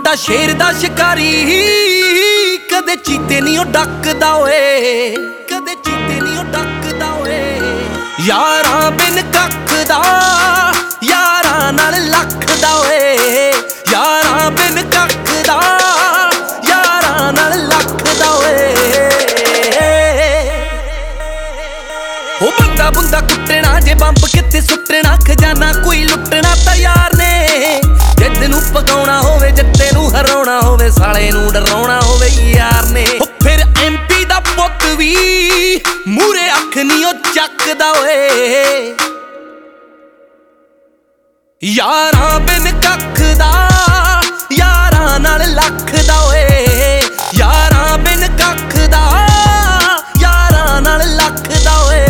ਵੱਡਾ ਸ਼ੇਰ ਦਾ ਸ਼ਿਕਾਰੀ ਕਦੇ ਚੀਤੇ ਨਹੀਂ ਉਹ ਡੱਕਦਾ ਓਏ, ਕਦੇ ਚੀਤੇ ਨਹੀਂ ਉਹ ਡੱਕਦਾ ਓਏ। ਯਾਰਾਂ ਬਿਨ ਕੱਖ ਦਾ ਯਾਰਾਂ ਨਾਲ ਲੱਖ ਦਾ ਓਏ, ਯਾਰਾਂ ਬਿਨ ਕੱਖ ਦਾ ਯਾਰਾਂ ਨਾਲ ਲੱਖ ਦਾ ਓਏ। ਉਹ ਬੰਦਾ ਬੁੰਦਾ ਕੁੱਟਣਾ ਜੇ ਬੰਬ ਕਿੱਥੇ ਸੁੱਟਣਾ, ਖਜ਼ਾਨਾ ਕੋਈ ਲੁੱਟਣਾ ਤਾਂ ਯਾਰ ਨੇ। ਜਿੱਦ ਨੂੰ ਪਕਾਉਣਾ ਹੋਵੇ ਜੱਟੇ ਨੂੰ ਹਰਾਉਣਾ ਹੋਵੇ, ਸਾਲੇ ਨੂੰ ਡਰਾਉਣਾ ਹੋਵੇ ਯਾਰ ਨੇ। ਫਿਰ MP ਦਾ ਪੁੱਤ ਵੀ ਮੂਰੇ ਅੱਖ ਨੀ ਉਹ ਚੱਕਦਾ ਓਏ, ਯਾਰਾਂ ਬਿਨ ਕੱਖ ਦਾ ਯਾਰਾਂ ਨਾਲ ਲੱਖ ਦਾ ਓਏ, ਯਾਰਾਂ ਬਿਨ ਕੱਖ ਦਾ ਯਾਰਾਂ ਨਾਲ ਲੱਖ ਦਾ ਓਏ।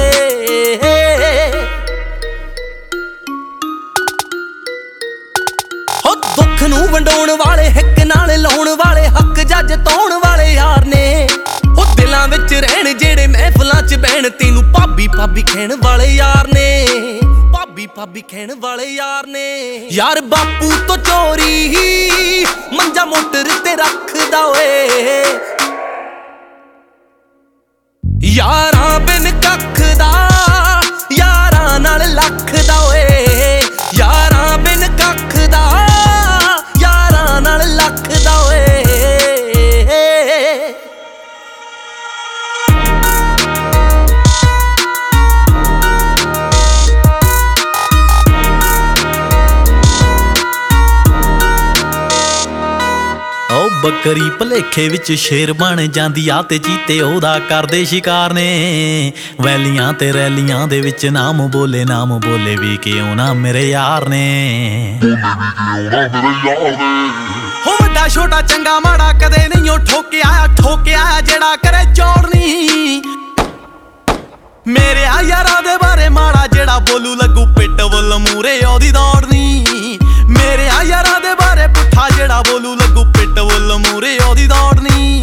ਹੋ ਦੁੱਖ ਨੂੰ ਵੰਡਾਉਣ ਵਾਲੇ, ਹਿੱਕ ਨਾਲ ਲਾਉਣ ਵਾਲੇ, ਹੱਕ ਜੱਜ ਤਾਉਣ ਵਾਲੇ ਯਾਰ ਨੇ। ਉਹ ਦਿਲਾਂ ਵਿੱਚ ਰਹਿਣ ਜਿਹੜੇ ਮਹਿਫਲਾਂ 'ਚ ਬਹਿਣ, ਤੈਨੂੰ ਭਾਬੀ ਭਾਬੀ ਕਹਿਣ ਵਾਲੇ ਯਾਰ ਨੇ, ਭਾਬੀ ਭਾਬੀ ਕਹਿਣ ਵਾਲੇ ਯਾਰ ਨੇ। ਯਾਰ ਬਾਪੂ ਤੋਂ ਚੋਰੀ ਮੰਜਾ ਮੋਟਰ ਤੇ ਰੱਖਦਾ ਓਏ, ਯਾਰਾਂ ਬਿਨ ਕੱਖ ਦਾ ਯਾਰਾਂ ਨਾਲ ਲੱਖ ਦਾ ਓਏ, ਯਾਰਾਂ ਬਿਨ ਕੱਖ ਦਾ ਯਾਰਾਂ ਨਾਲ ਲੱਖ ਦਾ ਓਏ। ਬੱਕਰੀ ਭਲੇਖੇ ਵਿੱਚ ਸ਼ੇਰ ਬਣ ਜਾਂਦੀ ਆ, ਤੇ ਚੀਤੇ ਉਹਦਾ ਕਰਦੇ ਸ਼ਿਕਾਰ ਨੇ। ਵੈਲੀਆਂ ਤੇ ਰੈਲੀਆਂ ਦੇ ਵਿੱਚ ਨਾਮ ਬੋਲੇ ਵੀ ਕਿਉਂ ਨਾ ਮੇਰੇ ਯਾਰ ਨੇ। ਹੋ ਵੱਡਾ ਛੋਟਾ ਚੰਗਾ ਮਾੜਾ ਕਦੇ ਨਹੀਂ ਉਹ ਠੋਕਿਆ ਜਿਹੜਾ ਕਰੇ ਚੋੜਨੀ। ਮੇਰੇ ਆ ਯਾਰਾਂ ਦੇ ਬਾਰੇ ਮਾੜਾ ਜਿਹੜਾ ਬੋਲੂ ਲੱਗੂ ਪਿੱਟ ਵੱਲ ਮੂਰੇ ਉਹਦੀ ਦੌੜਨੀ। ਮੇਰੇ ਆ ਯਾਰਾਂ ਦੇ ਬਾਰੇ ਪੁੱਠਾ ਜਿਹੜਾ ਬੋਲੂ ਲੱਗੂ ਪਿੱਟ ਵੱਲ ਮੂਰੇ ਉਹਦੀ ਦੌੜਨੀ।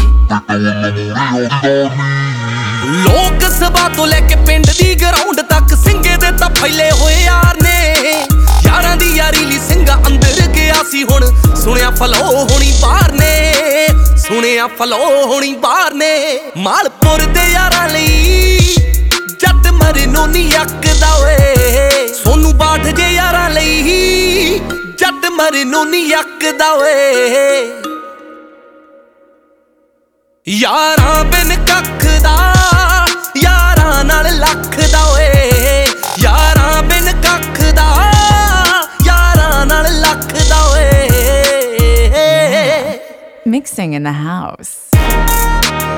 ਲੋਕ ਸਭਾ ਤੋਂ ਲੈ ਕੇ ਪਿੰਡ ਦੀ ਗਰਾਊਂਡ ਤੱਕ ਸਿੰਘੇ ਦੇ ਤਾਂ ਫੈਲੇ ਹੋਏ ਯਾਰ ਨੇ। ਯਾਰਾਂ ਦੀ ਯਾਰੀ ਲਈ ਸਿੰਘਾ ਅੰਦਰ ਗਿਆ ਸੀ, ਹੁਣ ਸੁਣਿਆ ਫਲੋ ਹੋਣੀ ਬਾਹਰ ਨੇ, ਸੁਣਿਆ ਫਲੋ ਹੋਣੀ ਬਾਹਰ ਨੇ। ਮਾਲਪੁਰ ਦੇ ਯਾਰਾਂ ਲਈ ਜੱਟ ਮਰਨੋਂ ਨੀ ਅੱਕਦਾ ਓਏ, ਸੋਨੂੰ ਬਾਠ ਜੇ ਯਾਰਾਂ ਲਈ ਜੱਟ ਮਰਨੋਂ ਨੀ ਅੱਕਦਾ ਓਏ। ਯਾਰਾਂ ਬਿਨ ਕੱਖ ਦਾ ਯਾਰਾਂ ਨਾਲ ਲੱਖ ਦਾ ਓਏ, ਯਾਰਾਂ ਬਿਨ ਕੱਖ ਦਾ ਯਾਰਾਂ ਨਾਲ ਲੱਖ ਦਾ ਓਏ। Mixing in the house.